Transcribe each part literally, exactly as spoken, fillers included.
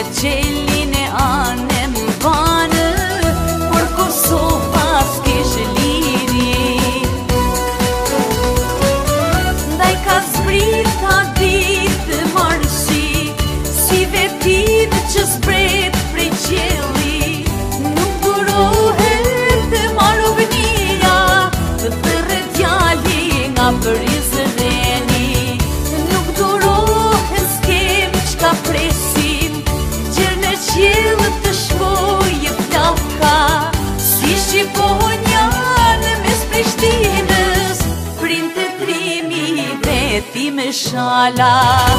qelin e anem banë, por Kosova s'kish liri. Ndaj ka zbrita ditë marshi, si vetin që zbret prej qelli. Nuk durohet të marrëvnia, të thërë djali nga Prizreni. Nuk durohet s'kem qka presim, gjerë në qelë të shkojë plaka. Si Shqiponja në mes Prishtinës, printe trimi veti me shala.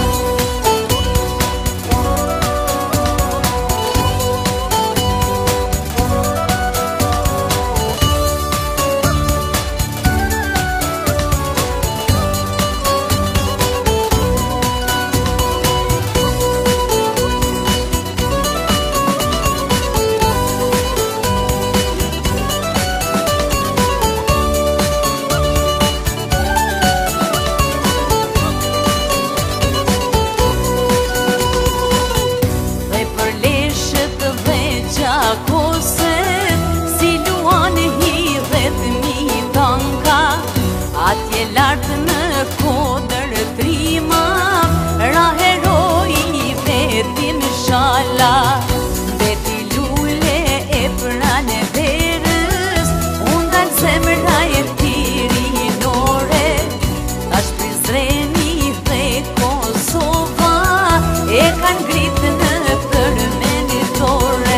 Si luan hidhet mi tanka, atje lartë në kodër trima, ra heroi vetin shala. Veti lule e pranë verës, undan zemra e tirinore. Tash Prizreni dhe Kosova e kanë ngritë në përmenitore.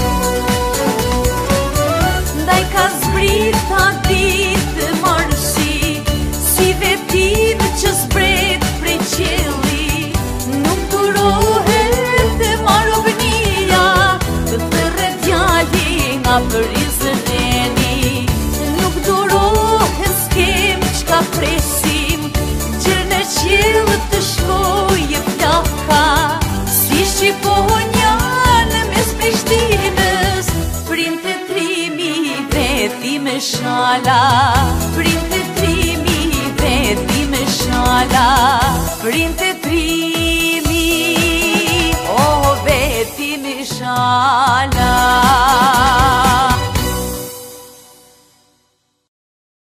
Ka ditë marshi, si vetin që zbret prej qelli. Nuk durohet të marrëvnia, të thërë djali nga Prizreni. Nuk durohet s'kem qka presim, gjerë në qelë të shkojë plaka. Si Shqiponja në mes Prishtinës, printe trimi veti me shala. Printe trimi veti me shala. Printe trimi, oh, veti me shala.